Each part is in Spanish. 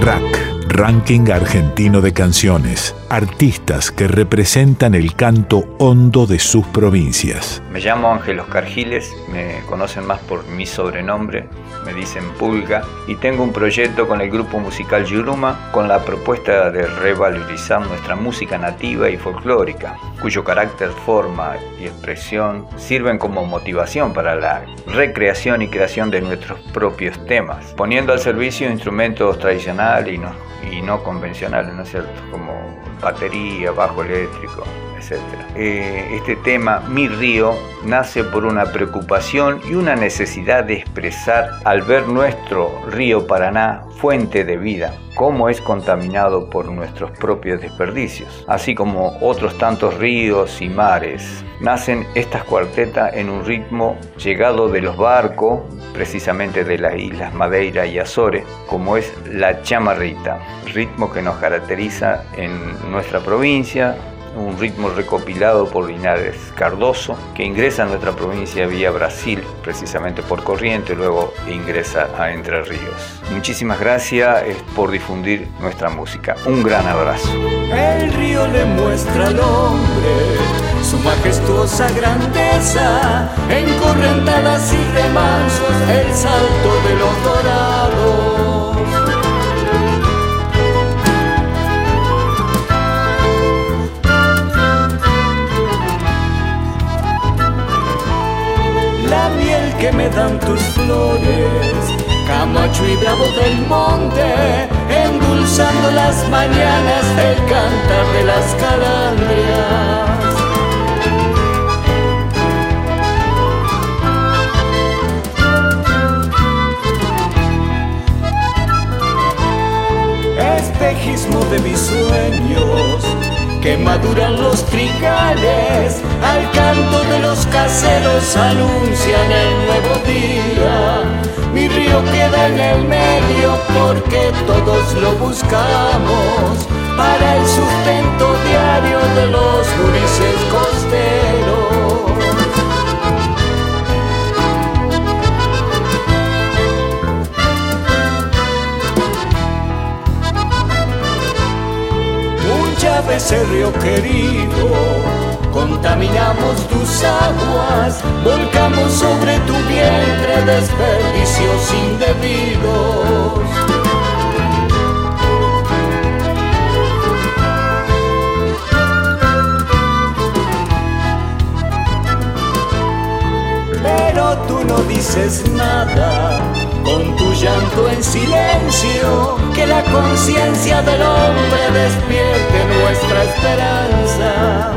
RAC, Ranking Argentino de Canciones. Artistas que representan el canto hondo de sus provincias. Me llamo Ángel Oscar Giles, me conocen más por mi sobrenombre, me dicen Pulga, y tengo un proyecto con el grupo musical Yuruma con la propuesta de revalorizar nuestra música nativa y folclórica, cuyo carácter, forma y expresión sirven como motivación para la recreación y creación de nuestros propios temas, poniendo al servicio instrumentos tradicionales y no convencionales, ¿no es cierto?, como batería, bajo eléctrico, etc. Este tema, Mi Río, nace por una preocupación y una necesidad de expresar al ver nuestro río Paraná, fuente de vida, cómo es contaminado por nuestros propios desperdicios, así como otros tantos ríos y mares. Nacen estas cuartetas en un ritmo llegado de los barcos, precisamente de las islas Madeira y Azores, como es la chamarrita, ritmo que nos caracteriza en nuestra provincia, un ritmo recopilado por Linares Cardoso, que ingresa a nuestra provincia vía Brasil, precisamente por Corrientes, y luego ingresa a Entre Ríos. Muchísimas gracias por difundir nuestra música. Un gran abrazo. El río le muestra al hombre su majestuosa grandeza, en correntadas y remansos el salto de los dorados. La miel que me dan tus flores, Camacho y Bravo del monte, endulzando las mañanas el cantar de las calandrias. Espejismo de mis sueños que maduran los trigales, al canto de los caseros anuncian el nuevo día. Mi río queda en el medio porque todos lo buscamos para el sustento diario de los gurises costeros. Ese río querido, contaminamos tus aguas, volcamos sobre tu vientre desperdicios indebidos. Pero tú no dices nada, con tu llanto en silencio, que la conciencia del hombre despierte nuestra esperanza.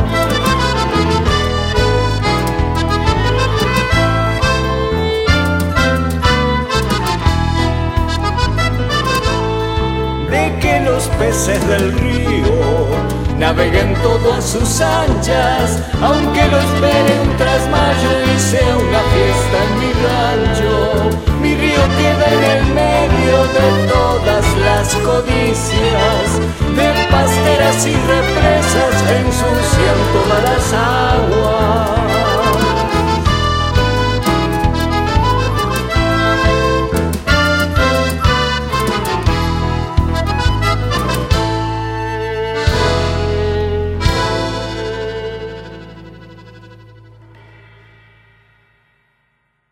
De que los peces del río naveguen todo a sus anchas, aunque lo espere un trasmayo y sea una fiesta en mi rancho. Mi río queda en el medio de todas las codicias.